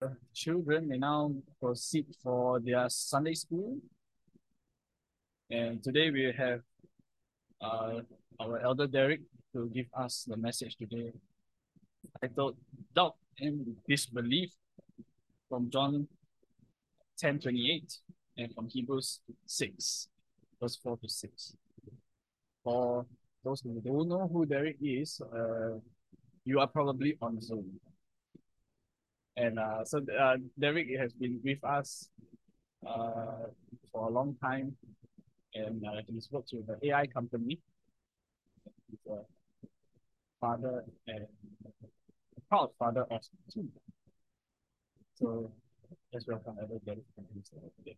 Children may now proceed for their Sunday school. And today we have uh, our elder Derek to give us the message today titled Doubt and Disbelief from John 10:28 and from Hebrews 6, verse 4 to 6. For those who don't know who Derek is, you are probably on Zoom. And Derek has been with us for a long time, and he's worked with the AI company. He's a father and a proud father of two. So let's welcome Elder Derek today.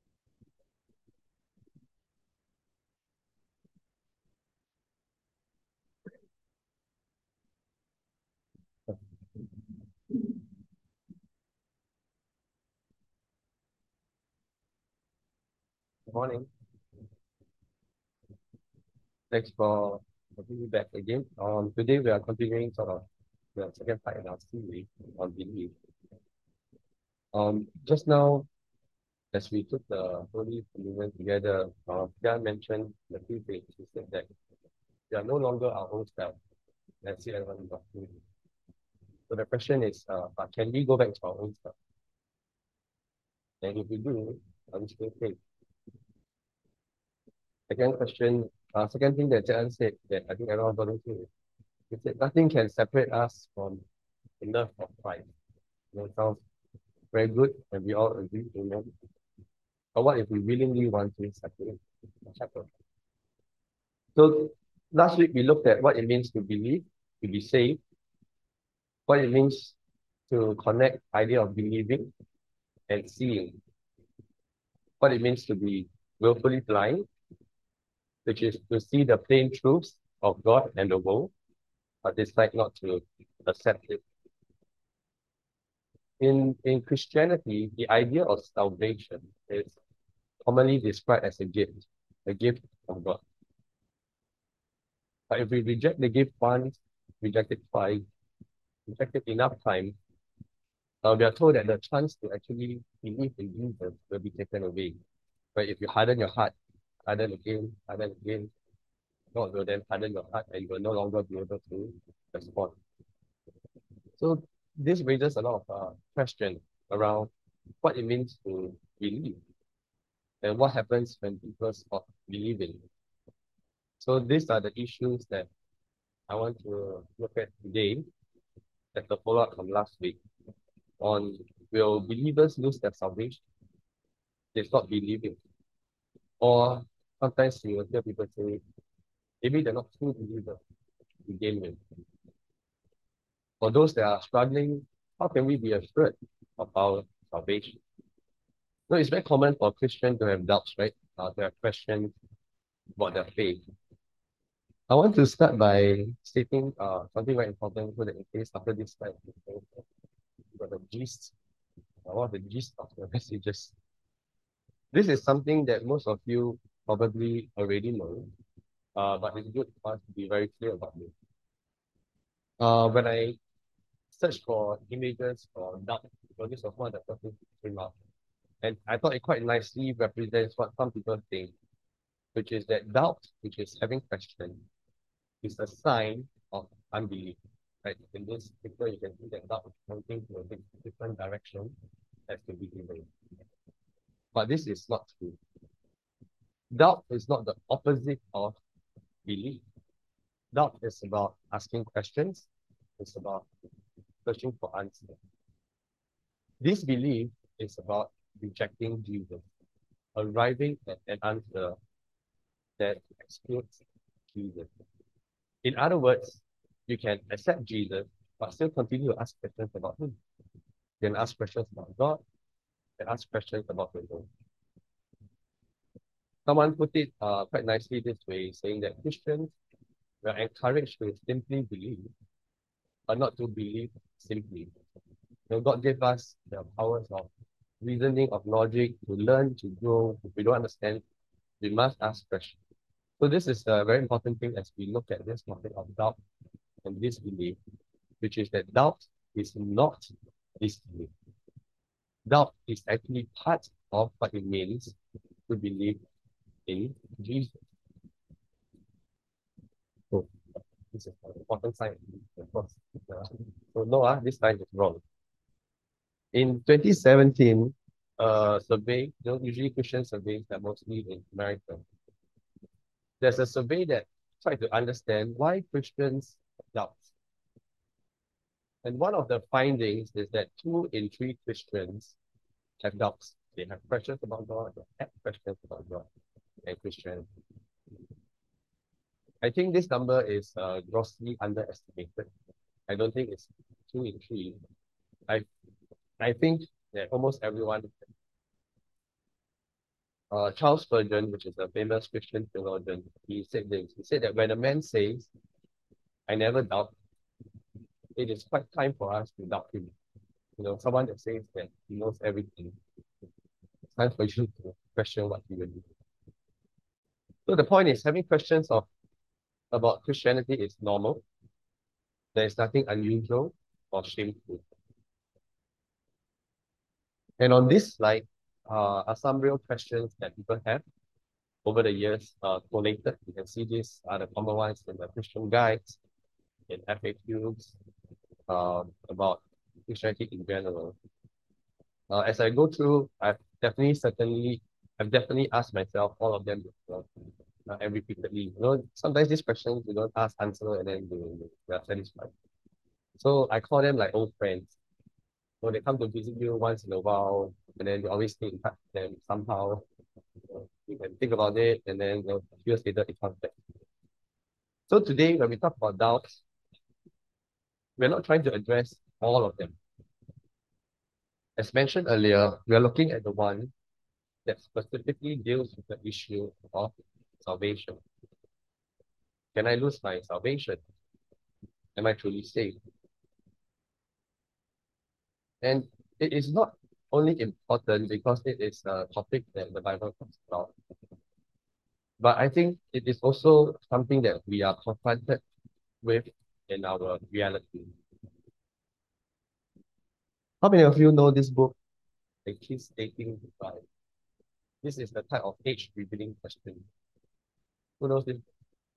Good morning. Thanks for having me back again. Today we are continuing sort of the second part in our series on belief. Just now, as we took the Holy Communion together, Pierre mentioned the few things. He said that we are no longer our own self. Let's see everyone got through. So the question is, can we go back to our own self? And if we do, are we still safe? Second thing that Jan said that I think everyone got into is that nothing can separate us from the love of Christ. It sounds very good, and we all agree, amen. But what if we willingly want to separate? So last week we looked at what it means to believe, to be saved, what it means to connect idea of believing and seeing, what it means to be willfully blind, which is to see the plain truths of God and the world, but decide not to accept it. In Christianity, the idea of salvation is commonly described as a gift of God. But if we reject the gift once, reject it twice, reject it enough times, we are told that the chance to actually believe in Jesus will be taken away. But if you harden your heart, harden again, God will then harden your heart and you will no longer be able to respond. So this raises a lot of questions around what it means to believe and what happens when people stop believing. So these are the issues that I want to look at today as a follow-up from last week on will believers lose their salvation? They stop believing. Or sometimes you will hear people say, maybe they're not true believers to begin with. For those that are struggling, how can we be assured of our salvation? No, it's very common for Christians to have doubts, right? To have questions about their faith. I want to start by stating something very important so that in case after this slide, you got the gist, one of the gist of the messages. This is something that most of you probably already know, but it's good for us to be very clear about this. When I searched for images for doubt, because this was one of the first things that came up, and I thought it quite nicely represents what some people think, which is that doubt, which is having question, is a sign of unbelief. Right? In this picture, you can see that doubt is pointing to a different direction as to believing. But this is not true. Doubt is not the opposite of belief. Doubt is about asking questions. It's about searching for answers. Disbelief is about rejecting Jesus, arriving at an answer that excludes Jesus. In other words, you can accept Jesus, but still continue to ask questions about him. You can ask questions about God, you can ask questions about the world. Someone put it quite nicely this way, saying that Christians were encouraged to simply believe, but not to believe simply. God gave us the powers of reasoning, of logic, to learn, to grow. If we don't understand, we must ask questions. So this is a very important thing as we look at this topic of doubt and disbelief, which is that doubt is not disbelief. doubt is actually part of what it means to believe in Jesus. So this is an important sign, of course. So no, this sign is wrong. In 2017, survey, usually Christian surveys are mostly in America. There's a survey that tried to understand why Christians doubt. And one of the findings is that 2 in 3 Christians have doubts. They have questions about God, they have questions about God and Christianity. I think this number is grossly underestimated. I don't think it's 2 in 3. I I think that almost everyone, Charles Spurgeon, which is a famous Christian theologian, he said this. He said that when a man says, "I never doubt," it is quite time for us to doubt him. Someone that says that he knows everything. It's time for you to question what he will do. So the point is, having questions about Christianity is normal. There is nothing unusual or shameful. And on this slide are some real questions that people have over the years collated. You can see these are the common ones in the Christian guides, in FAQs, about Christianity in general. As I go through, I've definitely asked myself all of them before, and repeatedly. Sometimes these questions you don't ask, answer, and then they are satisfied. So I call them like old friends. So they come to visit you once in a while, and then you always stay in touch with them somehow. You can think about it, and then a few years later it comes back. So today, when we talk about doubts, we're not trying to address all of them. As mentioned earlier, we are looking at the one that specifically deals with the issue of salvation. Can I lose my salvation? Am I truly saved? And it is not only important because it is a topic that the Bible talks about, but I think it is also something that we are confronted with in our reality. How many of you know this book, The Kids Dating Goodbye? This is the type of age-revealing question. Who knows this?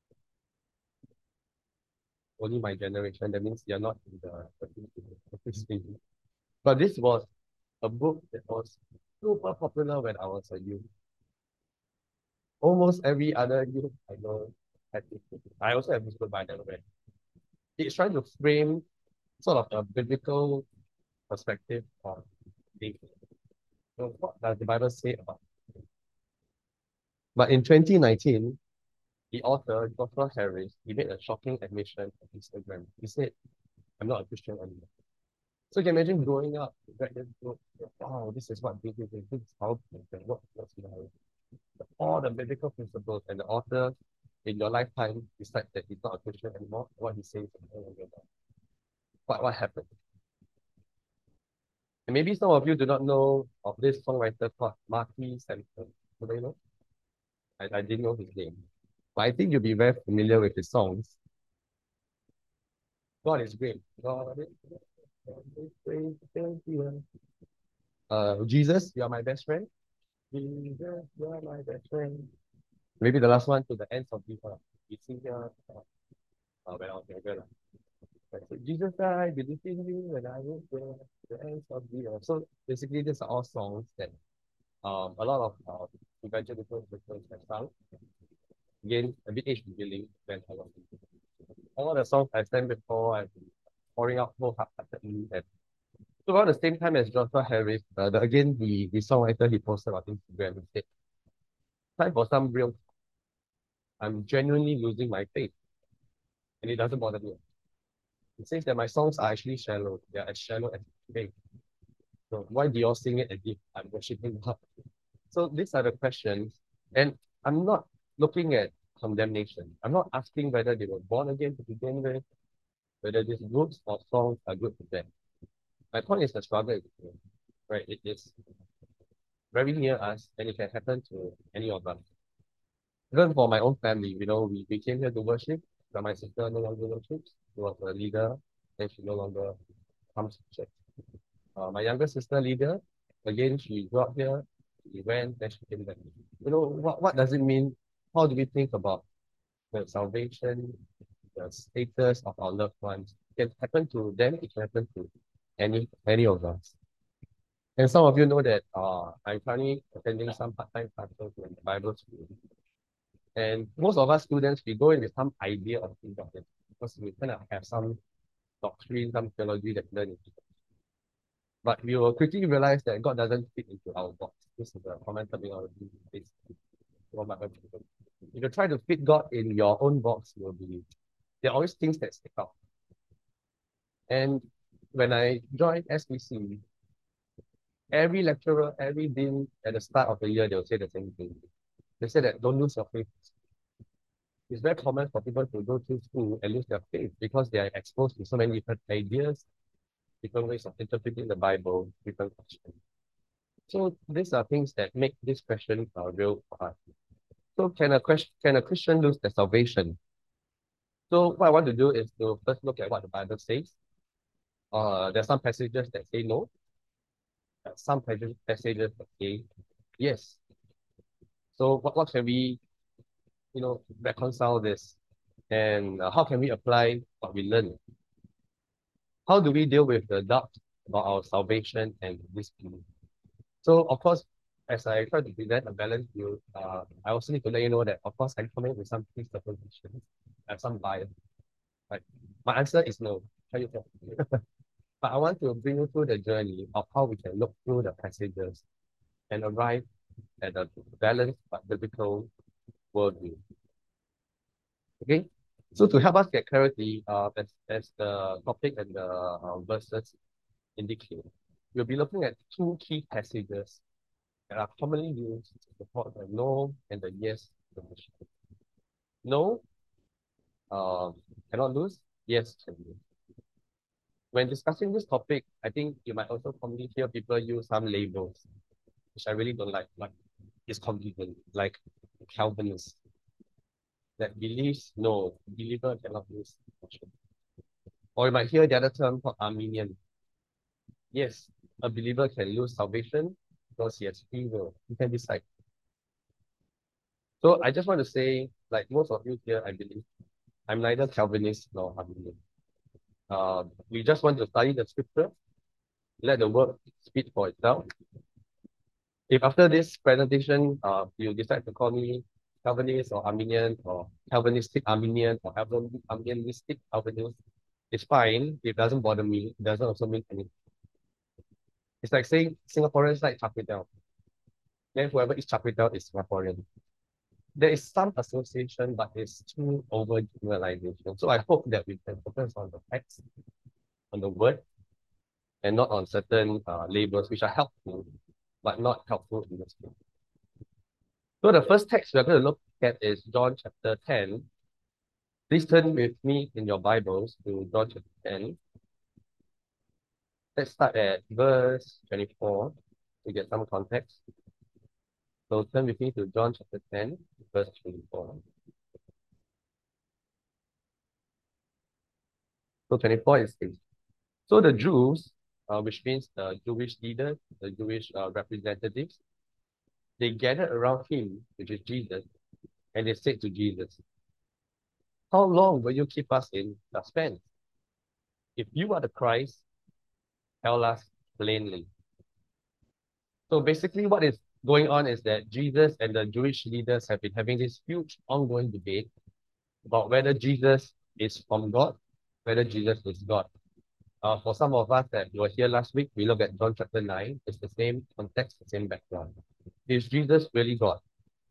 Only my generation. That means you're not in the But this was a book that was super popular when I was a youth. Almost every other youth I know had this book. I also have this book, but I never read. It's trying to frame sort of a biblical perspective on dating. So what does the Bible say about it? But in 2019, the author, Joshua Harris, he made a shocking admission on Instagram. He said, "I'm not a Christian anymore." So you can imagine growing up, you read this book, wow, this is what dating is, this is how things can work, all the biblical principles, and the author in your lifetime decides that he's not a Christian anymore. What he says, what happened? And maybe some of you do not know of this songwriter called Marquis Sampson. Do you know? I didn't know his name. But I think you'll be very familiar with his songs. God is great. God is great. Thank you. Jesus, you are my best friend. Jesus, you are my best friend. Maybe the last one, To the Ends of the Earth. We sing here when I was younger. Jesus, I believe in you when I was there, to the ends of the earth. So basically, these are all songs that a lot of evangelical Christians have sung. Again, a bit age revealing when I was all the songs I sang before, I've been pouring out wholeheartedly. And so around the same time as Joshua Harris, the songwriter, he posted on Instagram and said, "Time for some real. I'm genuinely losing my faith, and it doesn't bother me." It says that my songs are actually shallow. They are as shallow as faith. So why do you all sing it as if I'm worshiping God? So these are the questions, and I'm not looking at condemnation. I'm not asking whether they were born again to begin with, whether these groups or songs are good for them. My point is the struggle, right? It is very near us, and it can happen to any of us. Even for my own family, we came here to worship, but my sister no longer worships. She was a leader, and she no longer comes to church. My younger sister, Lydia, Again, she grew up here, she went, then she came back. You know, what does it mean? How do we think about the salvation, the status of our loved ones? It can happen to them, it can happen to any of us. And some of you know that I'm currently attending some part-time classes in the Bible school. And most of us students, we go in with some idea of things like that because we kind of have some doctrine, some theology that we learn. But we will quickly realize that God doesn't fit into our box. This is a common terminology. If you try to fit God in your own box, you'll be there are always things that stick out. And when I joined SBC, every lecturer, every dean at the start of the year, they'll say the same thing. They say that don't lose your faith. It's very common for people to go through school and lose their faith because they are exposed to so many different ideas, different ways of interpreting the Bible, different questions. So these are things that make this question real for us. So can a Christian lose their salvation? So what I want to do is to first look at what the Bible says. There's some passages that say no. Some passages that say yes. So what can we, reconcile this? And how can we apply what we learn? How do we deal with the doubt about our salvation and disbelief? So, of course, as I try to present a balanced view, I also need to let you know that, of course, I come in with some presuppositions and some bias. Right? My answer is no. Try it out. But I want to bring you through the journey of how we can look through the passages and arrive at a balanced but biblical worldview. Okay? So to help us get clarity, as the topic and the verses indicate, we'll be looking at two key passages that are commonly used to support the no and the yes position. No, cannot lose. Yes, can lose. When discussing this topic, I think you might also commonly hear people use some labels, which I really don't like it's convenient, like Calvinist, that believes no, believer cannot lose. Or you might hear the other term called Arminian. Yes, a believer can lose salvation because he has free will. He can decide. So I just want to say, like most of you here, I believe, I'm neither Calvinist nor Arminian. We just want to study the scripture, let the word speak for itself. If after this presentation, you decide to call me Calvinist or Arminian or Calvinistic Arminian or Arminianistic Calvinist, it's fine. It doesn't bother me. It doesn't also mean anything. It's like saying Singaporeans like Char Kway Teow. Then whoever is Char Kway Teow is Singaporean. There is some association, but it's too over generalization. So I hope that we can focus on the text, on the word, and not on certain labels which are helpful, but not helpful in this case. So the first text we're going to look at is John chapter 10. Please turn with me in your Bibles to John chapter 10. Let's start at verse 24 to get some context. So turn with me to John chapter 10, verse 24. So 24 is this. So the Jews, which means the Jewish leaders, the Jewish representatives, they gathered around him, which is Jesus, and they said to Jesus, "How long will you keep us in suspense? If you are the Christ, tell us plainly." So basically what is going on is that Jesus and the Jewish leaders have been having this huge ongoing debate about whether Jesus is from God, whether Jesus is God. For some of us that were here last week, we looked at John chapter 9. It's the same context, the same background. Is Jesus really God?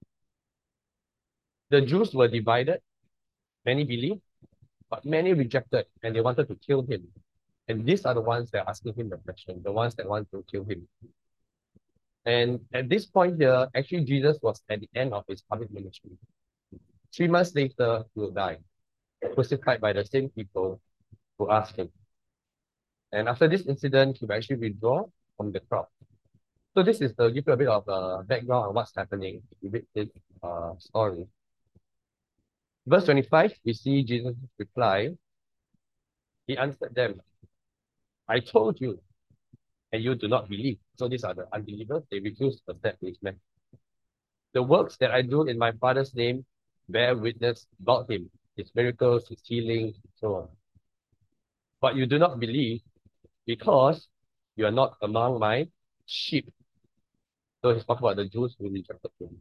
The Jews were divided. Many believed, but many rejected, and they wanted to kill him. And these are the ones that are asking him the question, the ones that want to kill him. And at this point here, actually Jesus was at the end of his public ministry. 3 months later, he will die, crucified by the same people who asked him. And after this incident, he will actually withdraw from the crowd. So this is to give you a bit of background on what's happening with this story. Verse 25, we see Jesus' reply. He answered them, "I told you, and you do not believe. So these are the unbelievers. They refuse to accept his message. The works that I do in my Father's name bear witness about him, his miracles, his healing, so on. But you do not believe because you are not among my sheep. So he's talking about the Jews who rejected him.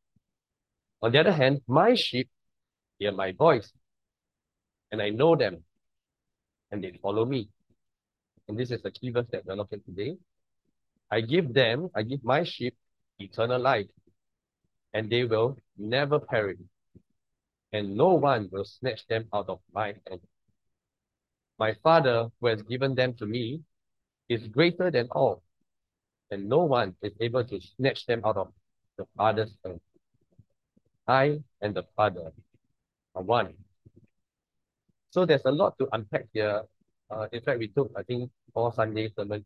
On the other hand, my sheep hear my voice, and I know them, and they follow me. And this is the key verse that we're looking at today. I give my sheep eternal life, and they will never perish, and no one will snatch them out of my hand. My Father, who has given them to me, is greater than all, and no one is able to snatch them out of the Father's hand. I and the Father are one. So there's a lot to unpack here. In fact, we took, I think, 4 Sunday sermons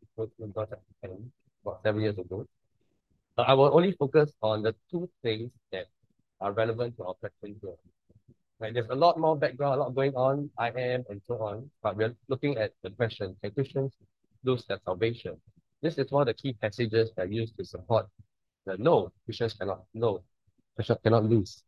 about 7 years ago. I will only focus on the 2 things that are relevant to our question here. Right, there's a lot more background, a lot going on, I am, and so on, but we're looking at the question, can Christians lose their salvation? This is one of the key passages that are used to support the no, Christians cannot lose.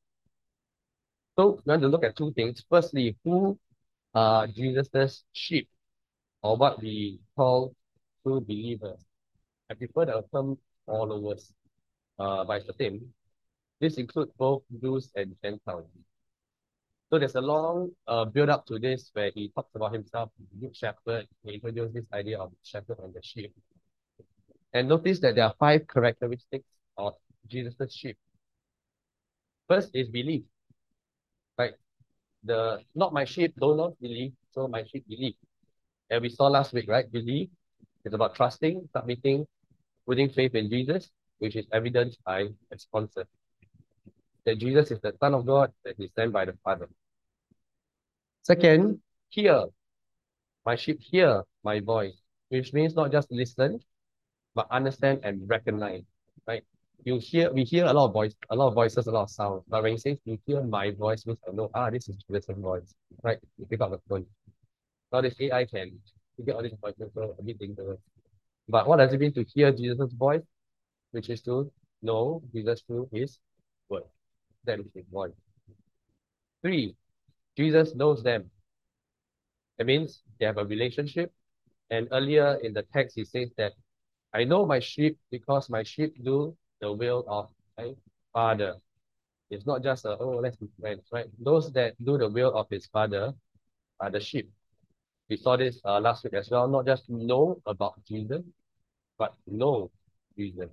So we want to look at 2 things. Firstly, who are Jesus' sheep, or what we call true believers? I prefer the term followers, but it's the same. This includes both Jews and Gentiles. So there's a long build up to this where he talks about himself, good shepherd. He introduced this idea of shepherd and the sheep. And notice that there are 5 characteristics of Jesus' sheep. First is belief. Right? Not my sheep do not believe, so my sheep believe. And we saw last week, right? Belief is about trusting, submitting, putting faith in Jesus, which is evidenced by a sponsor. That Jesus is the Son of God, that he's sent by the Father. Second, hear. My sheep hear my voice, which means not just listen, but understand and recognize. Right? We hear a lot of voices, a lot of sounds. But when he says you hear my voice, means I know, this is Jesus' voice. Right? You pick up the phone. Now this AI can get all these voices, so a bit dangerous. But what does it mean to hear Jesus' voice? Which is to know Jesus through his word. That is his voice. 3, Jesus knows them. It means they have a relationship. And earlier in the text, he says that I know my sheep because my sheep do the will of my Father. It's not just let's be friends, right? Those that do the will of his Father are the sheep. We saw this last week as well. Not just know about Jesus, but know Jesus.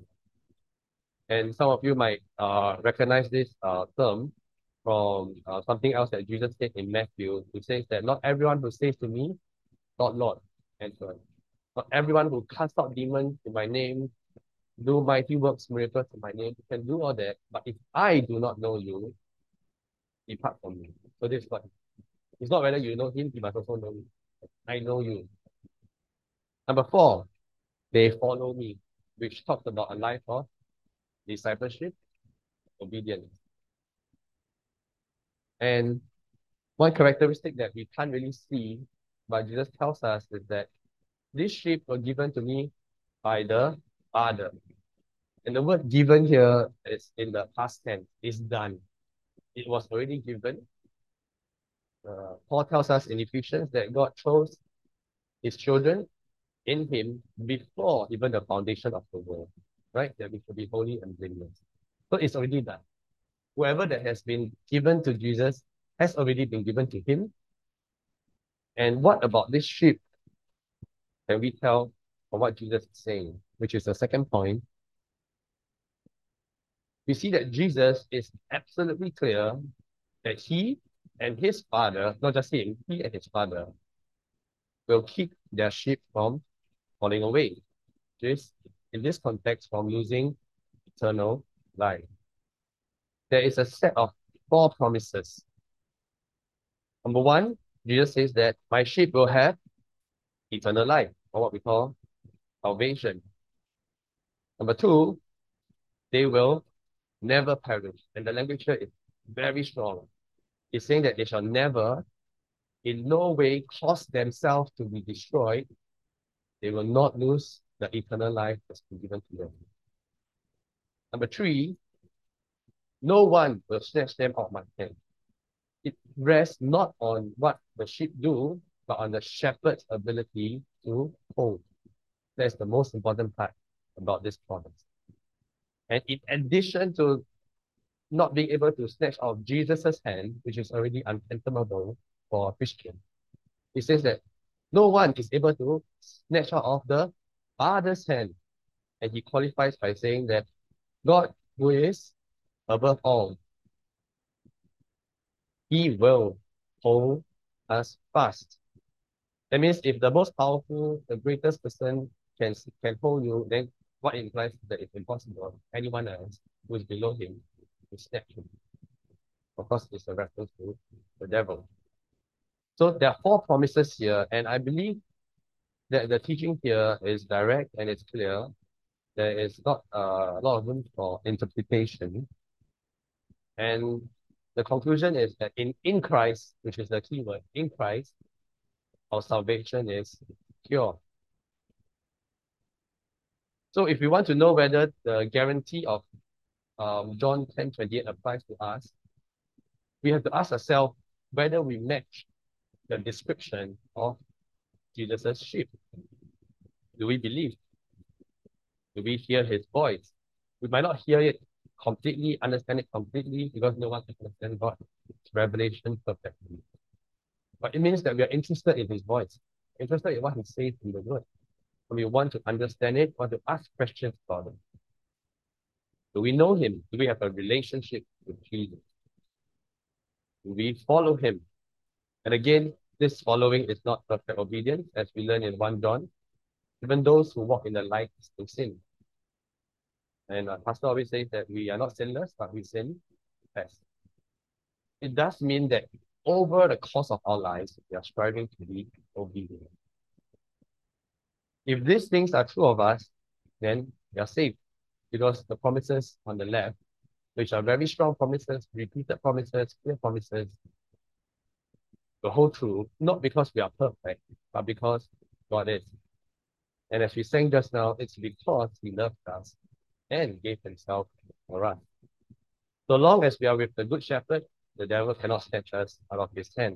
And some of you might recognize this term from something else that Jesus said in Matthew. He says that not everyone who says to me, Lord, Lord, and so on. Not everyone who casts out demons in my name, do mighty works, miracles in my name, can do all that. But if I do not know you, depart from me. So this is what it's not whether you know him, he must also know me. I know you. Number 4, they follow me, which talks about a life of discipleship, obedience. And one characteristic that we can't really see, but Jesus tells us, is that these sheep were given to me by the Father. And the word given here is in the past tense, is done. It was already given. Paul tells us in Ephesians that God chose his children in him before even the foundation of the world, right? That we should be holy and blameless. So it's already done. Whoever that has been given to Jesus has already been given to him. And what about this sheep can we tell from what Jesus is saying, which is the second point? We see that Jesus is absolutely clear that he and his Father, not just him, he and his Father, will keep their sheep from falling away. Just in this context, from losing eternal life. There is a set of 4 promises. Number 1, Jesus says that my sheep will have eternal life, or what we call salvation. Number 2, they will never perish. And the language here is very strong. It's saying that they shall never, in no way, cause themselves to be destroyed. They will not lose the eternal life has been given to them. Number three, no one will snatch them out of my hand. It rests not on what the sheep do, but on the shepherd's ability to hold. That's the most important part about this promise. And in addition to not being able to snatch out of Jesus' hand, which is already unfathomable for a Christian, it says that no one is able to snatch out of the Father's hand. And he qualifies by saying that God, who is above all, he will hold us fast. That means if the most powerful, the greatest person can hold you, then what implies that it's impossible anyone else who is below him to snatch him. Of course, it's a reference to the devil. So there are four promises here, and I believe that the teaching here is direct and it's clear. There is not a lot of room for interpretation. And the conclusion is that in Christ, which is the key word, in Christ, our salvation is pure. So if we want to know whether the guarantee of John 10:28 applies to us, we have to ask ourselves whether we match the description of Jesus' sheep. Do we believe? Do we hear his voice? We might not hear it completely, understand it completely, because no one can understand God's revelation perfectly. But it means that we are interested in his voice, interested in what he says in the word. And we want to understand it, want to ask questions about it. Do we know him? Do we have a relationship with Jesus? Do we follow him? And again, this following is not perfect obedience, as we learn in 1 John. Even those who walk in the light still sin. And Pastor always says that we are not sinless, but we sin less. It does mean that over the course of our lives, we are striving to be obedient. If these things are true of us, then we are saved, because the promises on the left, which are very strong promises, repeated promises, clear promises, will hold true, not because we are perfect, but because God is. And as we sang just now, it's because he loved us and gave himself for us. So long as we are with the Good Shepherd, the devil cannot snatch us out of his hand.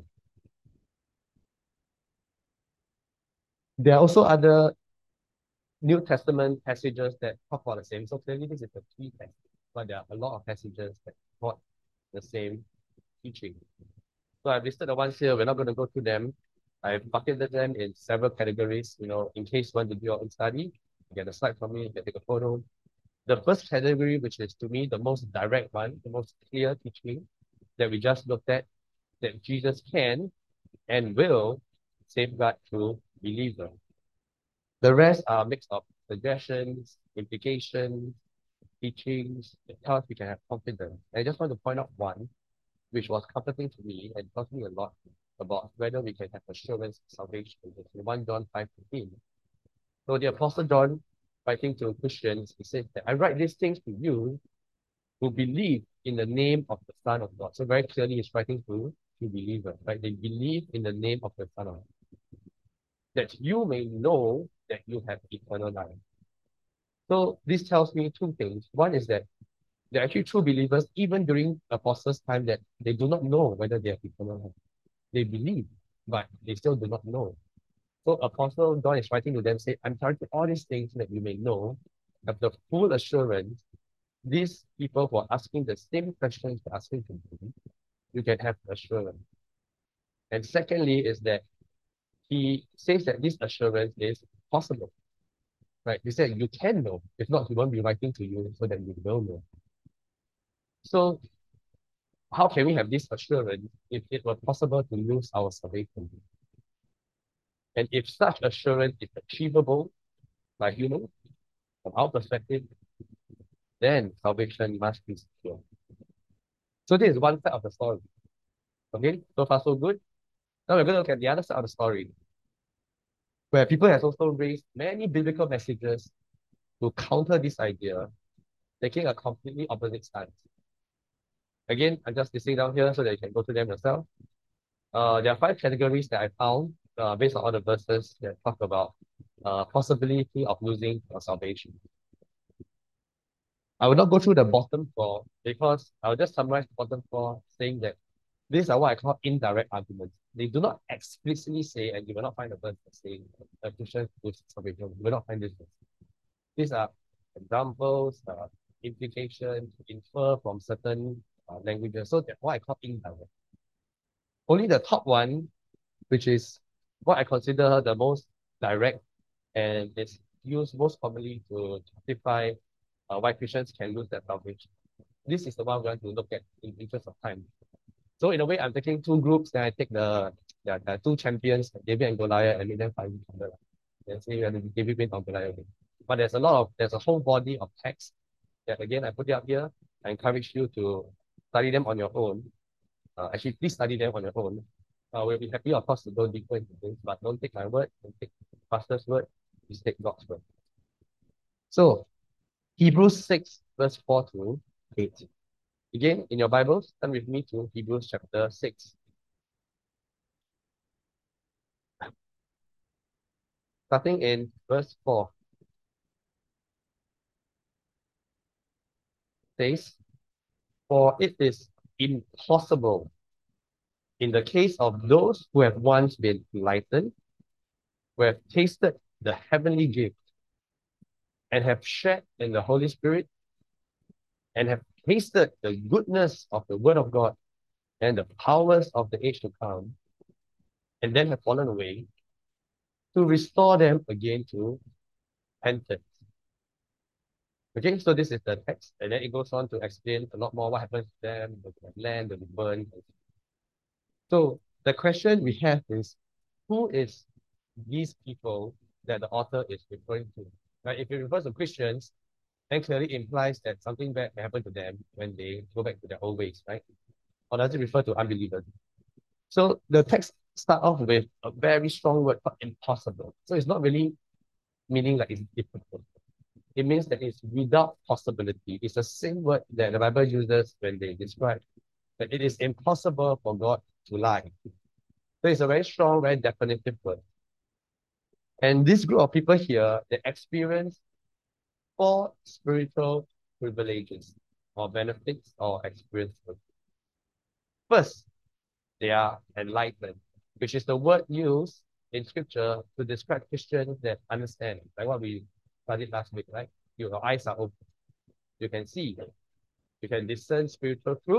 There are also other New Testament passages that talk about the same. So clearly this is a key text, but there are a lot of passages that taught the same teaching. So I've listed the ones here. We're not going to go through them. I've bucketed them in several categories, in case you want to do your own study. You get a slide from me, you can take a photo. The first category, which is to me the most direct one, the most clear teaching that we just looked at, that Jesus can and will safeguard true believer. The rest are a mix of suggestions, implications, teachings, that tell us we can have confidence. And I just want to point out one, which was comforting to me and taught me a lot about whether we can have assurance of salvation. It's in 1 John 5:15. So the Apostle John, writing to Christians, he says that I write these things to you who believe in the name of the Son of God. So very clearly he's writing to believers, right? They believe in the name of the Son of God, that you may know that you have eternal life. So this tells me two things. One is that they're actually true believers, even during apostles' time, that they do not know whether they have eternal life. They believe, but they still do not know. So Apostle John is writing to them, say, I'm telling you all these things that you may know, have the full assurance. These people who are asking the same questions you're asking to me, you can have assurance. And secondly is that he says that this assurance is possible. Right? He said you can know. If not, he won't be writing to you so that you will know. So how can we have this assurance if it were possible to lose our salvation? And if such assurance is achievable by humans, from our perspective, then salvation must be secure. So this is one side of the story. Okay, so far so good. Now we're going to look at the other side of the story, where people have also raised many biblical messages to counter this idea, taking a completely opposite stance. Again, I'm just listing down here so that you can go to them yourself. There are 5 categories that I found based on all the verses that talk about possibility of losing your salvation. I will not go through the bottom four because I will just summarize the bottom four saying that these are what I call indirect arguments. They do not explicitly say, and you will not find a verse saying a Christian loses salvation. You will not find this verse. These are examples, implications, infer from certain languages. So that's what I call indirect. Only the top one, which is what I consider the most direct and is used most commonly to justify why Christians can lose their salvation. This is the one we want to look at in interest of time. So in a way, I'm taking two groups, then I take the two champions, David and Goliath, and make them fight each other. Then say whether David win or Goliath win. But there's a whole body of text that again I put it up here. I encourage you to study them on your own. Actually, please study them on your own. We'll be happy, of course, to go deeper into this, but don't take my word, don't take pastor's word, just take God's word. So, Hebrews 6, verse 4 to 8. Again, in your Bibles, turn with me to Hebrews chapter 6. Starting in verse 4. Says, for it is impossible in the case of those who have once been enlightened, who have tasted the heavenly gift, and have shared in the Holy Spirit, and have tasted the goodness of the Word of God and the powers of the age to come, and then have fallen away, to restore them again to repentance. Okay, so this is the text, and then it goes on to explain a lot more what happens to them, the land, the burn. So the question we have is, who is these people that the author is referring to? Right? If it refers to Christians, then clearly implies that something bad may happen to them when they go back to their old ways, right? Or does it refer to unbelievers? So the text start off with a very strong word called impossible. So it's not really meaning like it's difficult. It means that it's without possibility. It's the same word that the Bible uses when they describe that it is impossible for God to lie. So it's a very strong, very definitive word. And this group of people here, they experience four spiritual privileges or benefits or experiences. First, they are enlightened, which is the word used in scripture to describe Christians that understand, like what we studied last week, right? Your eyes are open. You can see, you can discern spiritual truth,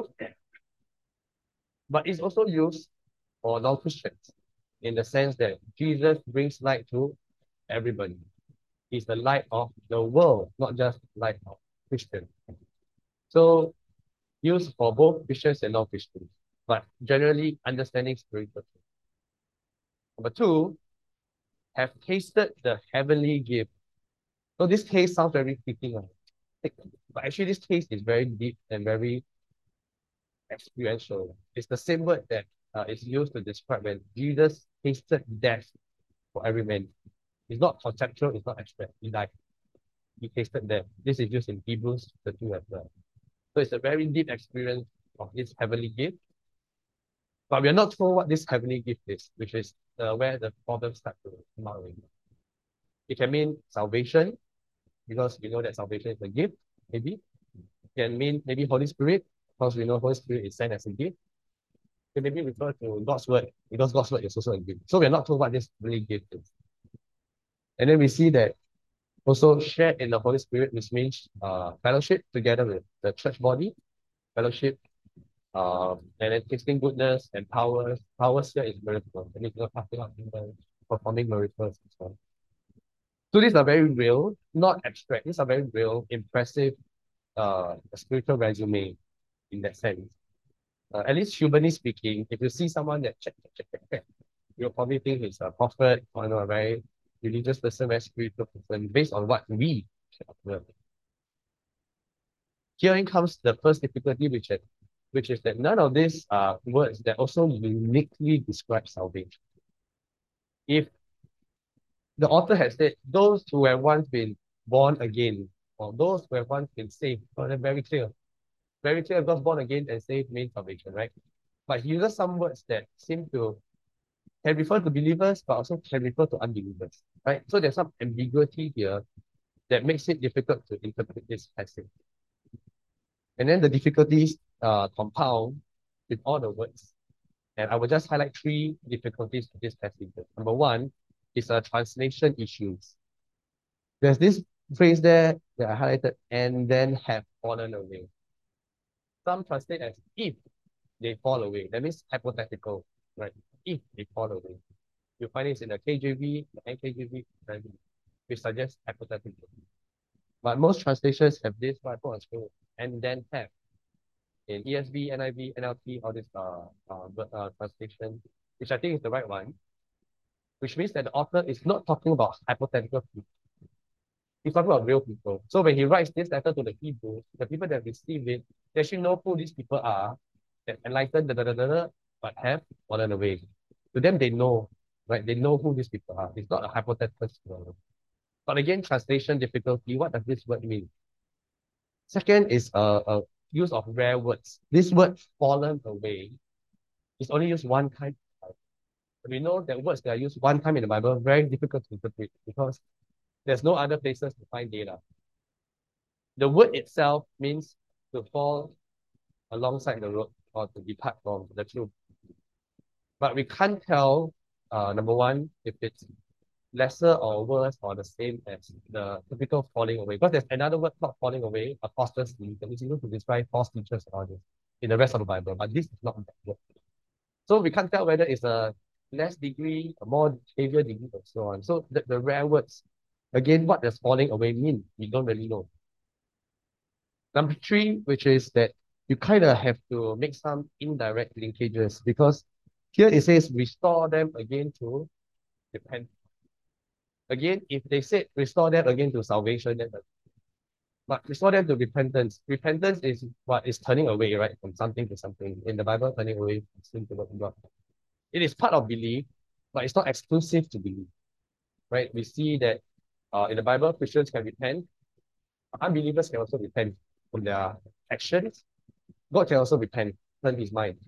but it's also used for non-Christians in the sense that Jesus brings light to everybody. He's the light of the world, not just light of Christians. So used for both Christians and non-Christians, but generally understanding spiritual truth. Number two, have tasted the heavenly gift. So this taste sounds very fleeting, but actually this taste is very deep and very experiential. It's the same word that is used to describe when Jesus tasted death for every man. It's not conceptual, it's not abstract. He tasted death. This is used in Hebrews 2 as well. So it's a very deep experience of this heavenly gift. But we are not told what this heavenly gift is, which is where the problems start to come out. It can mean salvation, because we know that salvation is a gift, maybe. It can mean maybe Holy Spirit, because we know Holy Spirit is sent as a gift. It maybe refer to God's word, because God's word is also a gift. So we're not told what this really gift is. And then we see that also shared in the Holy Spirit, which means fellowship together with the church body, fellowship, and then tasting goodness and powers. Powers here is miracles. And it's not casting out demons, performing miracles as well. So these are very real, not abstract. These are very real, impressive spiritual resume in that sense. At least humanly speaking, if you see someone that check, you'll probably think he's a prophet or a very religious person, very spiritual person, based on what we observe. Herein comes the first difficulty, which is that none of these are words that also uniquely describe salvation. If the author has said, those who have once been born again, or those who have once been saved, well, they're very clear. Very clear, because born again and saved means salvation, right? But he uses some words that seem to can refer to believers, but also can refer to unbelievers. right? So there's some ambiguity here that makes it difficult to interpret this passage. And then the difficulties compound with all the words. And I will just highlight three difficulties to this passage. Number one is translation issues. There's this phrase there that I highlighted, and then have fallen away. Some translate as if they fall away. That means hypothetical, right? If they fall away. You find it in the KJV, the NKJV, which suggests hypothetical. But most translations have this right on screen, and then have. In ESV, NIV, NLT, all this translation, which I think is the right one, which means that the author is not talking about hypothetical people. He's talking about real people. So when he writes this letter to the Hebrews, the people that receive it, they actually know who these people are, that enlightened, but have fallen away. To them, they know, right? They know who these people are. It's not a hypothetical story. But again, translation difficulty, what does this word mean? Second is a use of rare words. This word fallen away is only used one time. We know that words that are used one time in the Bible are very difficult to interpret because there's no other places to find data. The word itself means to fall alongside the road or to depart from the truth. But we can't tell, number one, if it's lesser or worse or the same as the typical falling away. Because there's another word called falling away, apostasy, that is used to describe false teachers and all this in the rest of the Bible, but this is not that word. So we can't tell whether it's a less degree, a more heavier degree, and so on. So the rare words, again, what does falling away mean? We don't really know. Number three, which is that you kind of have to make some indirect linkages because here it says restore them again to repent. Again, if they said restore them again to salvation, then but restore them to repentance. Repentance is what is turning away, right, from something to something. In the Bible, turning away from sin to God. It is part of belief, but it's not exclusive to belief, right? We see that in the Bible, Christians can repent. Unbelievers can also repent from their actions. God can also repent, turn his mind.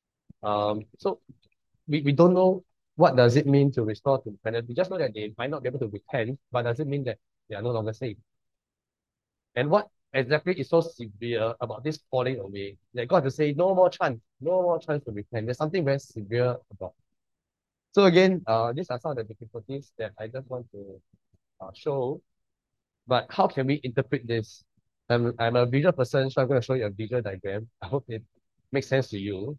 So we don't know what does it mean to restore to repentance. We just know that they might not be able to repent, but does it mean that they are no longer saved? And what exactly is so severe about this falling away that God to say no more chance to repent. There's something very severe about. So again, these are some of the difficulties that I just want to show. But how can we interpret this? I'm a visual person, so I'm going to show you a visual diagram. I hope it makes sense to you.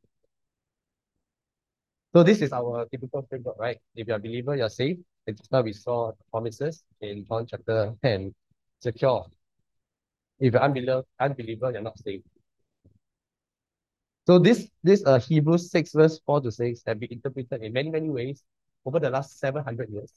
So this is our typical framework, right? If you're a believer, you're saved. And just now we saw the promises in John chapter 10, secure. If you're unbeliever, you're not saved. So this Hebrews 6 verse 4 to 6 have been interpreted in many, many ways over the last 700 years.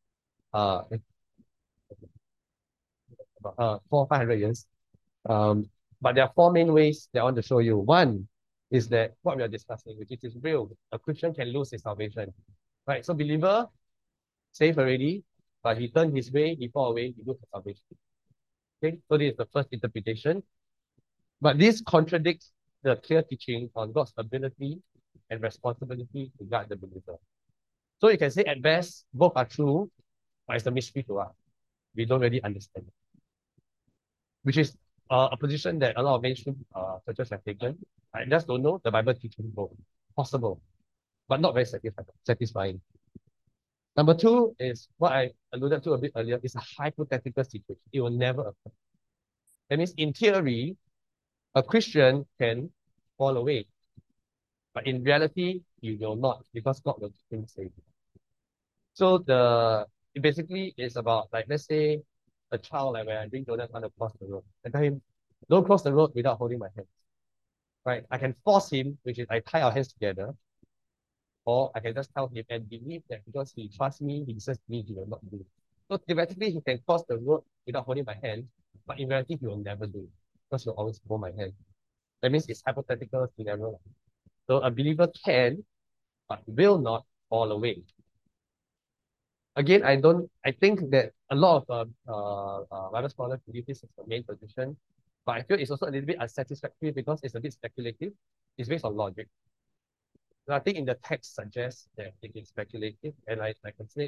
500 years. But there are four main ways that I want to show you. One is that what we are discussing, which is real. A Christian can lose his salvation. Right? So believer, saved already, but he turned his way, he fall away, he lose his salvation. Okay, so this is the first interpretation. But this contradicts the clear teaching on God's ability and responsibility to guide the believer. So you can say at best, both are true, but it's a mystery to us. We don't really understand it. Which is a position that a lot of mainstream churches have taken. I just don't know. The Bible teaches both. Possible, but not very satisfying. Number two is what I alluded to a bit earlier, is a hypothetical situation. It will never occur. That means in theory, a Christian can fall away. But in reality, he will not, because God will keep him safe. So it basically is about, like, let's say a child, like when I bring Jonas on to cross the road, I tell him, don't cross the road without holding my hands. Right? I can force him, which is I tie our hands together, or I can just tell him and believe that because he trusts me, he trusts me, he will not do it. So theoretically, he can cross the road without holding my hand, but in reality, he will never do it because he'll always hold my hand. That means it's hypothetical scenario. So a believer can, but will not fall away. Again, I think that a lot of Bible scholars believe this is the main position, but I feel it's also a little bit unsatisfactory because it's a bit speculative. It's based on logic. Nothing in the text suggests that it is speculative, and I can say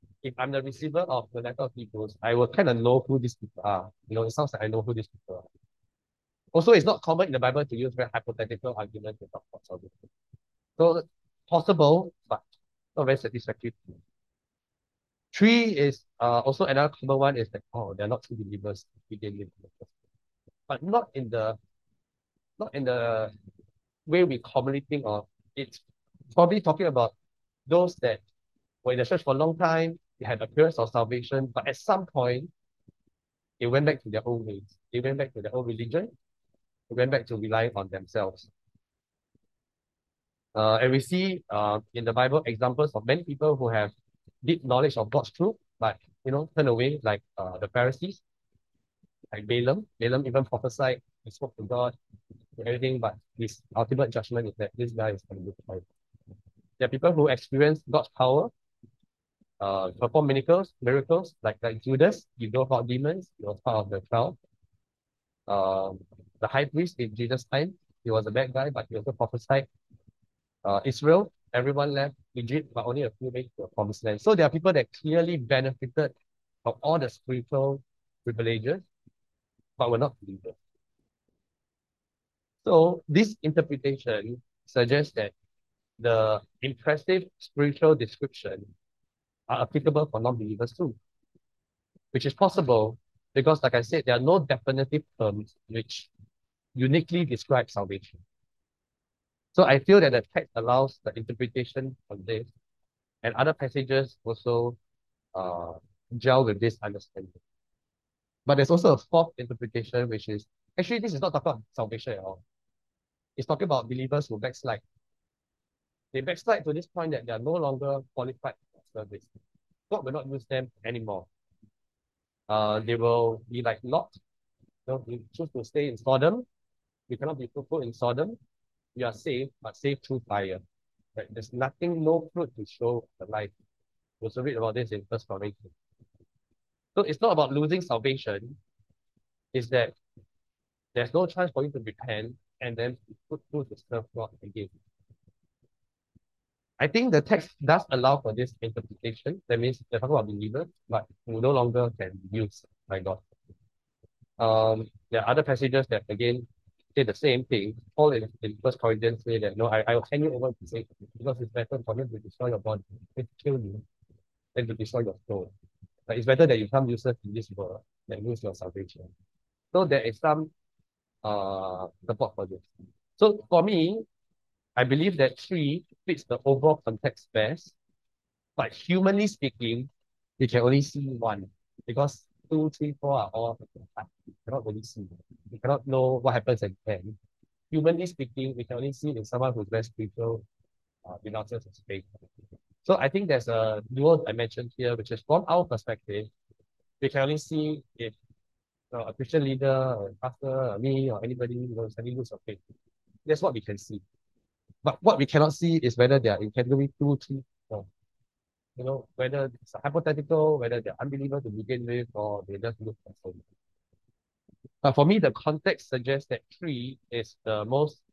if I'm the receiver of the letter of Hebrews, I will kind of know who these people are. It sounds like I know who these people are. Also, it's not common in the Bible to use very hypothetical arguments to talk about salvation. So possible, but not very satisfactory. Three is also another common one is that, oh, they're not true believers to begin with. But not in the way we commonly think of. It's probably talking about those that were in the church for a long time, they had appearance of salvation, but at some point they went back to their own ways. They went back to their own religion. They went back to relying on themselves. And we see in the Bible examples of many people who have deep knowledge of God's truth, but turn away, like the Pharisees, like Balaam. Balaam even prophesied, he spoke to God, and everything, but his ultimate judgment is that this guy is going to be. There are people who experience God's power, perform miracles, like Judas, he drove out demons, he was part of the crowd. The high priest in Jesus' time, he was a bad guy, but he also prophesied. Israel, everyone left Egypt, but only a few made to the promised land. So there are people that clearly benefited from all the spiritual privileges, but were not believers. So this interpretation suggests that the impressive spiritual description are applicable for non-believers too, which is possible because, like I said, there are no definitive terms which uniquely describe salvation. So I feel that the text allows the interpretation of this, and other passages also gel with this understanding. But there's also a fourth interpretation, which is actually this is not talking about salvation at all. It's talking about believers who backslide. They backslide to this point that they are no longer qualified for service. God will not use them anymore. They will be like Lot. You choose to stay in Sodom. You cannot be fruitful in Sodom. You are saved, but saved through fire. Right? There's nothing, no fruit to show the life. We'll also read about this in First Corinthians. So it's not about losing salvation. It's that there's no chance for you to repent and then put through to serve God again. I think the text does allow for this interpretation. That means they're talking about believers, but who no longer can be used by God. There are other passages that again say the same thing. Paul in First Corinthians say that no, I will hand you over to Satan because it's better for him to destroy your body, to kill you, than to destroy your soul. But it's better that you become useless in this world than lose your salvation. So there is some support for this. So for me, I believe that 3 fits the overall context best, but humanly speaking, you can only see 1 because 2, 3, 4 are all you cannot really see. You cannot know what happens at 10. Humanly speaking, we can only see in someone who's very spiritual, denounces his faith. So I think there's a dual dimension here, which is from our perspective, we can only see if a Christian leader, or a pastor, or me, or anybody, suddenly lose their faith. That's what we can see. But what we cannot see is whether they are in category 2, 3, 4. Whether it's hypothetical, whether they're unbelievers to begin with, or they just look for soul. But for me, the context suggests that 3 is the most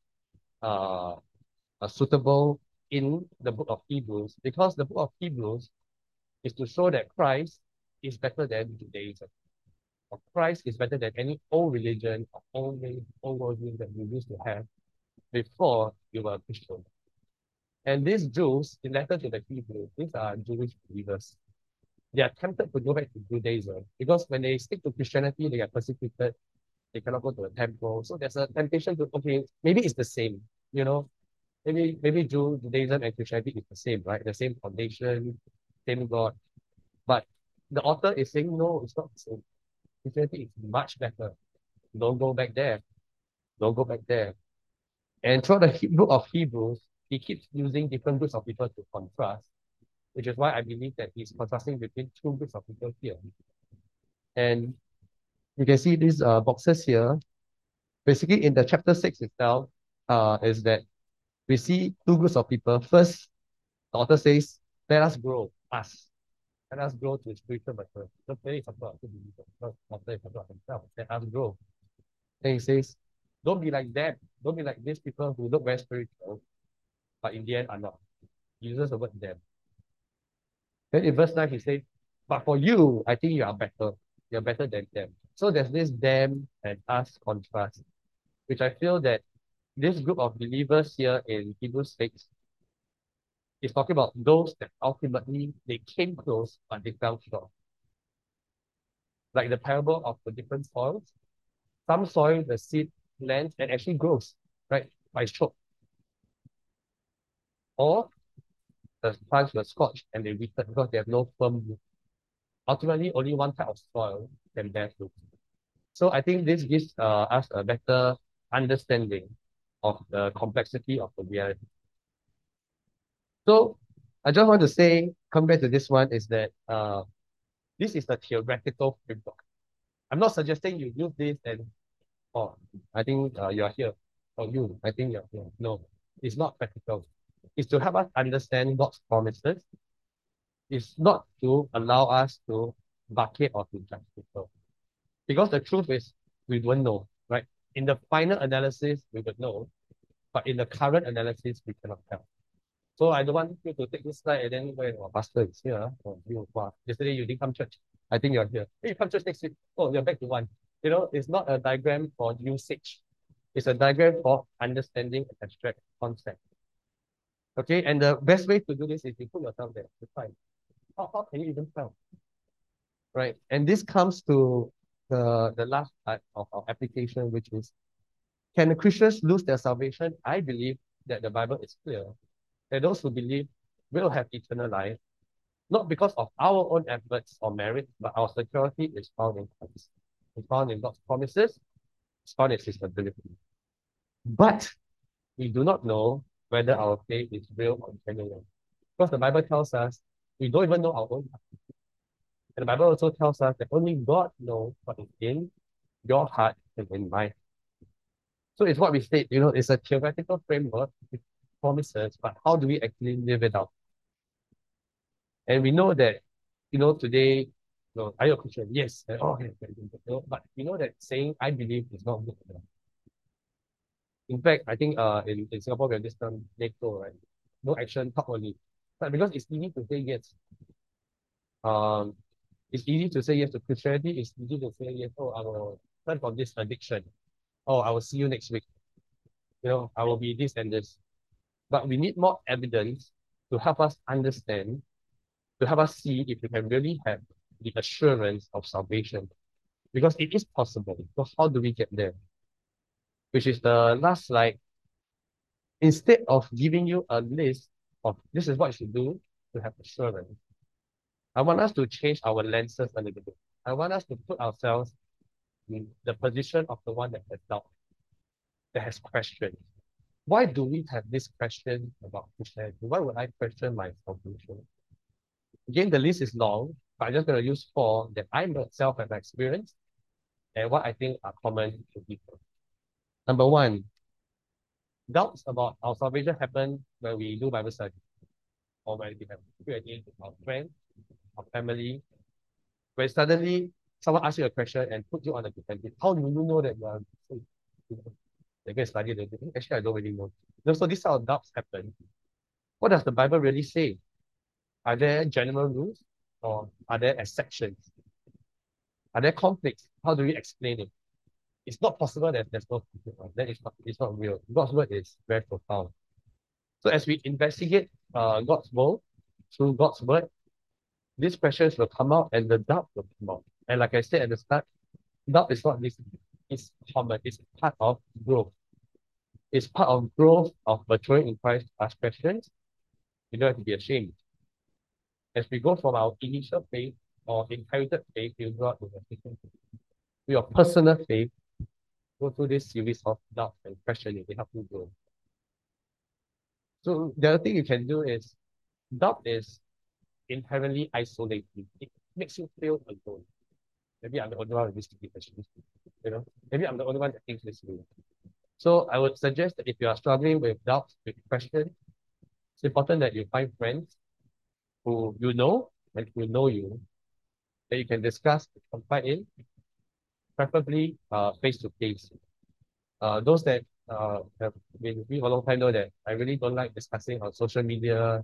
suitable in the book of Hebrews, because the book of Hebrews is to show that Christ is better than Judaism. Or Christ is better than any old religion or old worldview that you used to have before you were a Christian. And these Jews, in letter to the Hebrews, these are Jewish believers. They are tempted to go back to Judaism because when they stick to Christianity, they get persecuted. They cannot go to the temple. So there's a temptation to, okay, maybe it's the same, Maybe Judaism and Christianity is the same, right? The same foundation, same God. But the author is saying, no, it's not the same. Christianity is much better. Don't go back there. Don't go back there. And throughout the book of Hebrews, he keeps using different groups of people to contrast, which is why I believe that he's contrasting between 2 groups of people here. And you can see these boxes here. Basically, in the chapter 6 itself, is that we see 2 groups of people. First, the author says, let us grow, us. Let us grow to spiritual maturity. Not really talking about two believers, not talking about himself. Let us grow. Then he says, don't be like them. Don't be like these people who look very spiritual, but in the end are not. He uses the word them. Then in verse 9, he says, but for you, I think you are better. You're better than them. So there's this them and us contrast, which I feel that this group of believers here in Hebrews 6 is talking about those that ultimately they came close, but they fell short. Like the parable of the different soils. Some soil, the seed lands and actually grows, right? By stroke. Or the plants were scorched and they withered because they have no firm root. Ultimately, only one type of soil can bear fruit. So I think this gives us a better understanding of the complexity of the reality. So I just want to say, come back to this one, is that this is the theoretical framework. I'm not suggesting you use this and, oh, I think you are here. Or you, I think you're here. No, it's not practical. It's to help us understand God's promises. It's not to allow us to bucket or to judge people. Because the truth is, we won't know, right? In the final analysis, we would know, but in the current analysis, we cannot tell. So I don't want you to take this slide and then go and, oh, pastor is here. Oh, you, wow. Yesterday you didn't come church. I think you're here. Hey, you come church next week. Oh, you're back to one. You know, it's not a diagram for usage. It's a diagram for understanding an abstract concept. Okay, and the best way to do this is you put yourself there to find. How can you even tell? Right, and this comes to the last part of our application, which is, can the Christians lose their salvation? I believe that the Bible is clear that those who believe will have eternal life, not because of our own efforts or merit, but our security is found in Christ. It's found in God's promises, it's found in His ability. But we do not know whether our faith is real or genuine. Because the Bible tells us we don't even know our own heart. And the Bible also tells us that only God knows what is in your heart and in mine. So it's what we state, you know, it's a theoretical framework with promises, but how do we actually live it out? And we know that, you know, today, you know, are you a Christian? Yes. And, oh, yes. You know, but we know that saying I believe is not good enough. In fact, I think in Singapore we have this term NATO, right? No action, talk only. But because it's easy to say yes. It's easy to say yes to Christianity, it's easy to say yes, oh, I will turn from this addiction. Oh, I will see you next week. You know, I will be this and this. But we need more evidence to help us understand, to help us see if we can really have the assurance of salvation. Because it is possible. So how do we get there? Which is the last slide. Instead of giving you a list of this is what you should do to have assurance, I want us to change our lenses a little bit. I want us to put ourselves in the position of the one that has doubt, that has questions. Why do we have this question about Christianity? Why would I question my salvation? Again, the list is long, but I'm just going to use 4 that I myself have experienced and what I think are common to people. Number 1, doubts about our salvation happen when we do Bible study or when we have Q&A with our friends, our family. When suddenly someone asks you a question and puts you on the defensive, how do you know that you are saved? They're going to study the thing. Actually, I don't really know. So these sort of doubts happen. What does the Bible really say? Are there general rules or are there exceptions? Are there conflicts? How do we explain it? It's not possible that there's no conflict. That is not, it's not real. God's word is very profound. So as we investigate God's word through God's word, these questions will come out and the doubt will come out. And like I said at the start, doubt is not this, it's common, it's part of growth. It's part of growth of maturing in Christ. Ask questions. You don't have to be ashamed. As we go from our initial faith or inherited faith, we grow up with your personal faith, go through this series of doubts and questioning to help you grow. So the other thing you can do is, doubt is inherently isolating. It makes you feel alone. Maybe I'm the only one with this question. You know, maybe I'm the only one that thinks this way. So I would suggest that if you are struggling with doubts, with questions, it's important that you find friends who you know and who know you, that you can discuss, confide in, preferably face to face. Those that have been with me for a long time know that I really don't like discussing on social media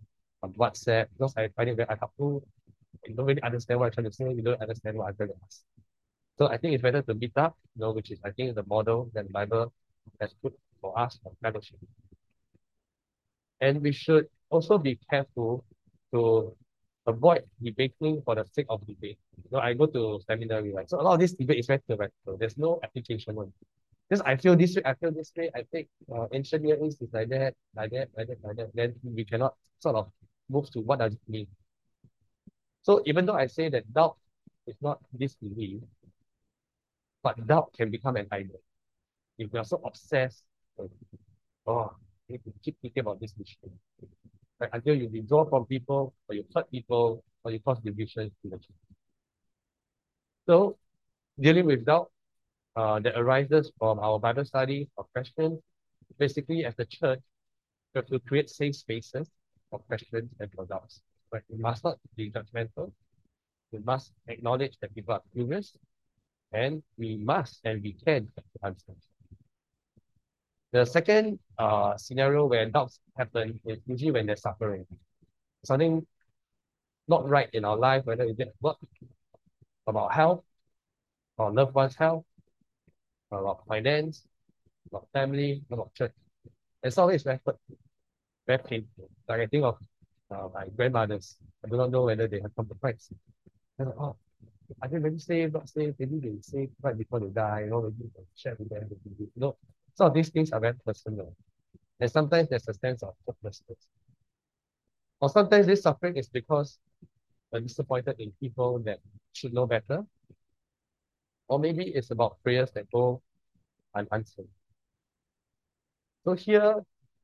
on WhatsApp because I find it very unhelpful. You don't really understand what I'm trying to say. You don't understand what I'm trying to ask. So I think it's better to meet up, which is I think the model that the Bible has put for us for fellowship. And we should also be careful to avoid debating for the sake of debate. I go to seminary, right? So a lot of this debate is very theoretical. There's no application on. Because I feel this way, I feel this way. I think ancient Near East is like that, like that, like that, like that. Then we cannot sort of move to what does it mean. So even though I say that doubt is not disbelief, but doubt can become an idol. If we are so obsessed with, oh, you need to keep thinking about this issue. Right? Until you withdraw from people, or you hurt people, or you cause division in the church. So dealing with doubt that arises from our Bible study or questions, basically as the church, we have to create safe spaces for questions and for doubts. But we must not be judgmental. We must acknowledge that people are curious, and we must and we can answer. The second scenario where doubts happen is usually when there's suffering. Something not right in our life, whether it's at work, about health, or loved one's health, about finance, about family, about church. It's always very painful. Like I think of my grandmothers. I do not know whether they have come to Christ. I'm like, oh, are they really saved, not saved? Maybe they saved right before they die, maybe they share with them. Some of these things are very personal. And sometimes there's a sense of hopelessness. Or sometimes this suffering is because we're disappointed in people that should know better. Or maybe it's about prayers that go unanswered. So here,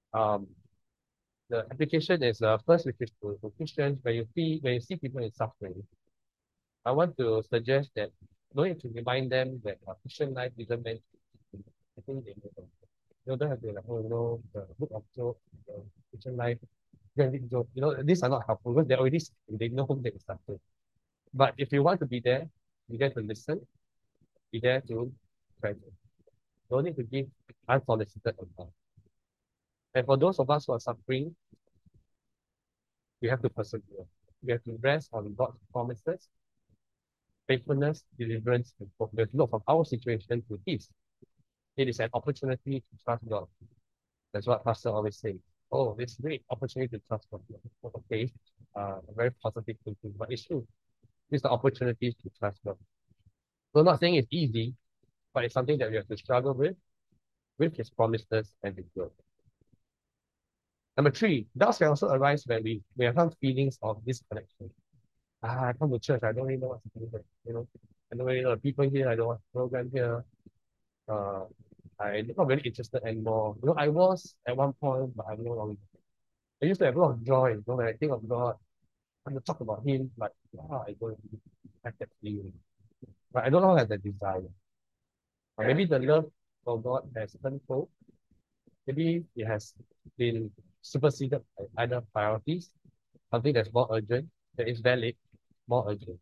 the application is first, which is to Christians. When you see people in suffering, I want to suggest that no need to remind them that Christian life isn't meant to be. I think they don't have to like, the book of Job, the Christian life, Job. These are not helpful because they know whom they suffering. But if you want to be there to listen, be there to present. Don't need to give unsolicited advice. And for those of us who are suffering, we have to persevere. We have to rest on God's promises, faithfulness, deliverance, and hope. We have to look from our situation to His. It is an opportunity to trust God. That's what Pastor always says. Oh, this great opportunity to trust God. Okay, very positive thinking, but it's true. It's the opportunity to trust God. So I'm not saying it's easy, but it's something that we have to struggle with His promises and His word. Number 3, doubts can also arise when we have some feelings of disconnection. I come to church, I don't really know what's happening here. I don't really know the people here, I don't know the program here. I'm not really interested anymore. I was at one point, but I'm no longer. I used to have a lot of joy, when I think of God, I want to talk about Him, but I don't have that feeling. But I no longer have that desire. Or maybe the love for God has turned cold. Maybe it has been superseded by other priorities, something that's more urgent, that is valid, more urgent.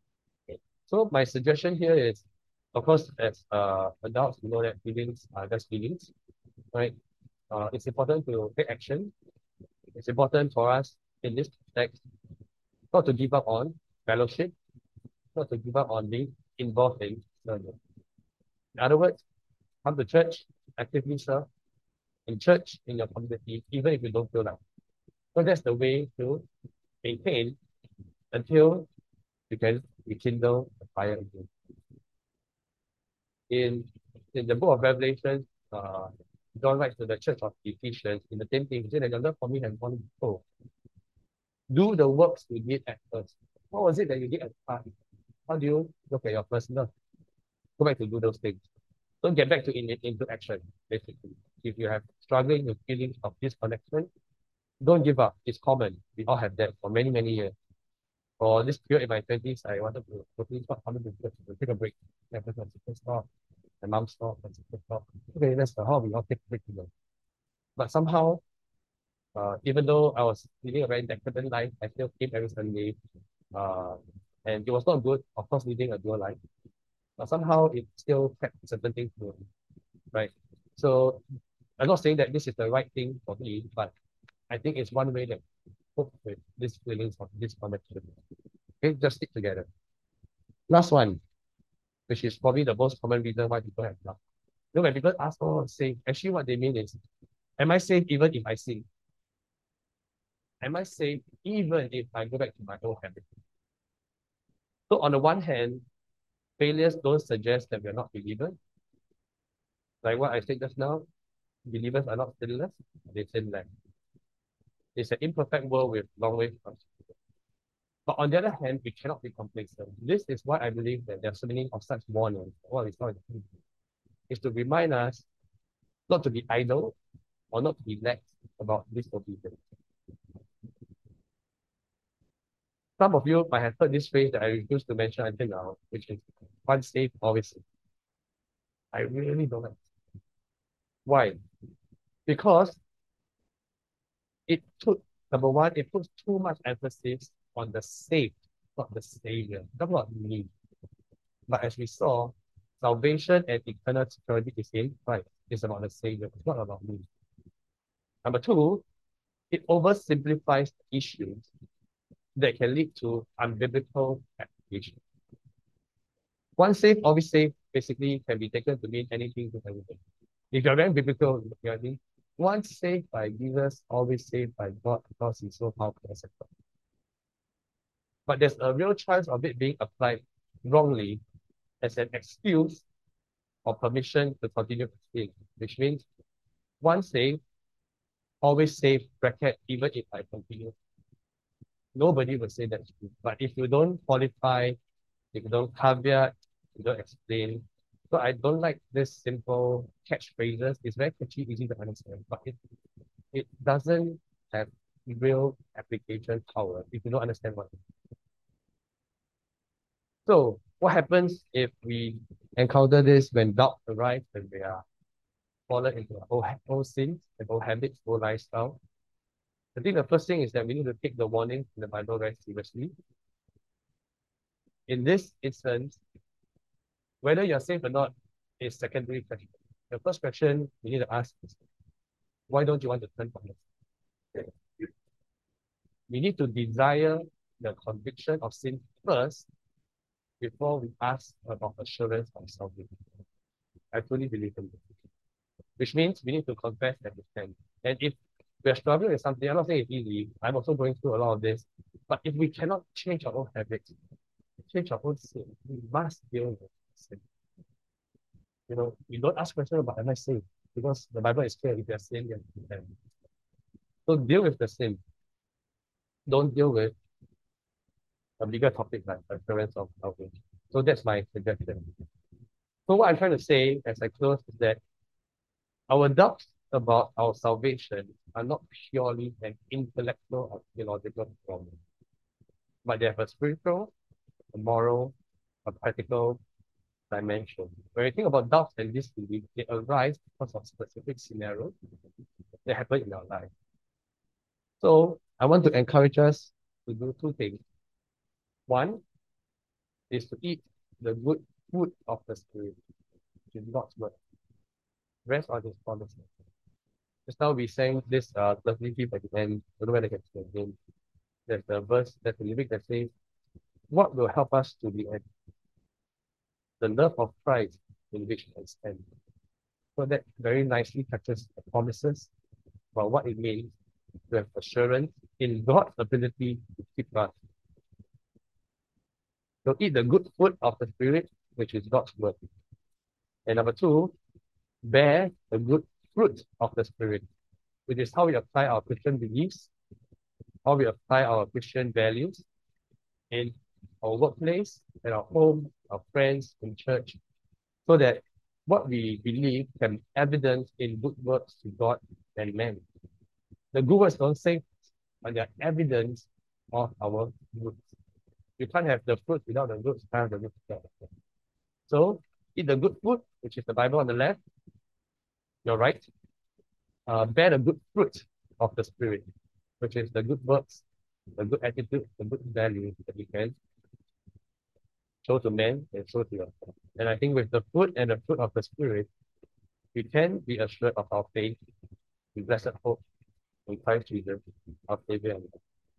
So my suggestion here is, of course, as adults, we know that feelings are just feelings, right? It's important to take action. It's important for us in this context not to give up on fellowship, not to give up on being involved in learning. In other words, come to church, actively serve in church, in your community, even if you don't feel like. So that's the way to maintain until you can rekindle the fire again. In the book of Revelation, John writes to the church of Ephesians in the same thing. He said that your love for me has gone before. Do the works you did at first. What was it that you did at the past? How do you look at your first love? Go back to do those things. Don't get back into action, basically. If you have struggling with feelings of disconnection, don't give up. It's common. We all have that for many, many years. For this period in my 20s, I wanted to totally stop coming to church, to take a break. My sister stopped, my mom stopped, my sister stopped. Okay, that's how we all take a break together. But somehow, even though I was living a very decadent life, I still came every Sunday. And it was not good, of course, living a dual life. But somehow it still kept certain things going, right? So I'm not saying that this is the right thing for me, but I think it's one way that cope with these feelings of disconnection. Okay, just stick together. Last one, which is probably the most common reason why people have doubt. You know, when people ask, oh, safe, actually what they mean is, am I safe even if I sin? Am I safe even if I go back to my old habit? So on the one hand, failures don't suggest that we're not believers. Like what I said just now, believers are not sinless, they sin less. It's an imperfect world with long ways from. But on the other hand, we cannot be complacent. This is why I believe that there are so many of such warnings. Well, it's not is to remind us not to be idle or not to be lax about disobedience. Some of you might have heard this phrase that I refuse to mention until now, which is once saved, always saved. I really don't like it. Why? Because it took, number one, it puts too much emphasis on the saved, not the savior. That's not me. But as we saw, salvation and eternal security is in Christ. It's about the savior. It's not about me. Number two, it oversimplifies issues that can lead to unbiblical application. Once saved, always saved basically can be taken to mean anything to anything. If you're very biblical, you know what I mean? Once saved by Jesus, always saved by God because he's so powerful, etc. But there's a real chance of it being applied wrongly as an excuse or permission to continue to sin, which means once saved, always saved, bracket, even if I continue. Nobody will say that's true. But if you don't qualify, if you don't caveat, you don't explain. So I don't like this simple catchphrases. It's very catchy, easy to understand, but it doesn't have real application power if you don't understand what it is. So what happens if we encounter this when doubt arrives and we are fallen into old sins and old habits, old lifestyle? I think the first thing is that we need to take the warning in the Bible very seriously. In this instance, whether you're saved or not is secondary question. The first question we need to ask is, why don't you want to turn from it? We need to desire the conviction of sin first before we ask about assurance of salvation. I truly believe in this. Which means we need to confess and repent. And if we're struggling with something, I'm not saying it's easy. I'm also going through a lot of this. But if we cannot change our own habits, change our own sin, we must deal with sin. You know, we don't ask questions about am I saved? Because the Bible is clear, if you're saved, you're saved. So deal with the sin. Don't deal with a bigger topic like assurance of salvation. So that's my suggestion. So what I'm trying to say as I close is that our doubts about our salvation are not purely an intellectual or theological problem, but they have a spiritual, a moral, a practical dimension. When you think about doubts and disbelief, they arise because of specific scenarios that happen in our life. So I want to encourage us to do two things. One is to eat the good food of the Spirit, which is God's word. Rest on His promises. Just now we sang this lovely hymn at the end. I don't know whether I can sing again. There's the verse, there's the lyric that says, what will help us to the end? The love of Christ in which I stand. So that very nicely touches the promises about what it means to have assurance in God's ability to keep us. So eat the good food of the Spirit, which is God's word. And number two, bear the good fruit of the Spirit, which is how we apply our Christian beliefs, how we apply our Christian values in our workplace, at our home, our friends, in church, so that what we believe can be evident in good works to God and man. The good works don't save us, but they are evidence of our roots. You can't have the fruit without the roots, you can't have the roots without the fruit. So eat the good food, which is the Bible on the left, your right. Bear the good fruit of the Spirit, which is the good works, the good attitude, the good values that we can show to men and show to yourself. And I think with the fruit and the fruit of the Spirit, we can be assured of our faith, in blessed hope in Christ Jesus, our Savior and God.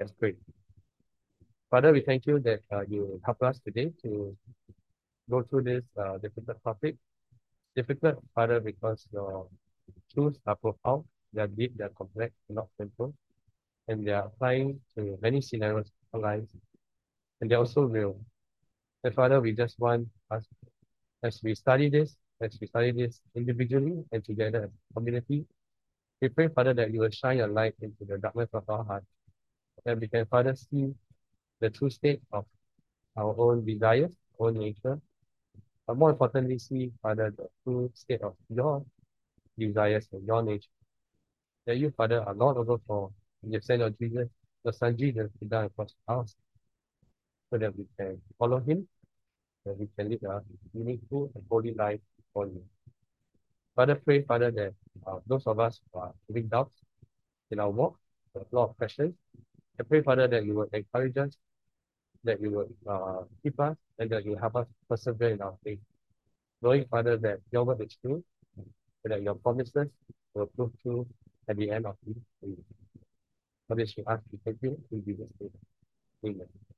That's great. Father, we thank you that you help us today to go through this difficult topic. Difficult, Father, because your truths are profound, they are deep, they are complex, not simple, and they are applying to many scenarios of our lives, and they're also real. And Father, we just want us, as we study this individually and together as a community, we pray, Father, that you will shine your light into the darkness of our heart, that we can, Father, see the true state of our own desires, our own nature, but more importantly, see, Father, the true state of your desires and your nature. That you, Father, are Lord over all. And you send your Jesus, your Son Jesus, to die across us so that we can follow him, that we can live a meaningful and holy life for you. Father, pray, Father, that those of us who are having doubts in our walk, a lot of questions, I pray, Father, that you will encourage us, that you will keep us, and that you will help us persevere in our faith. Knowing, Father, that your word is true, and that your promises will prove true at the end of this. For this we ask, we thank you in Jesus' name. Amen.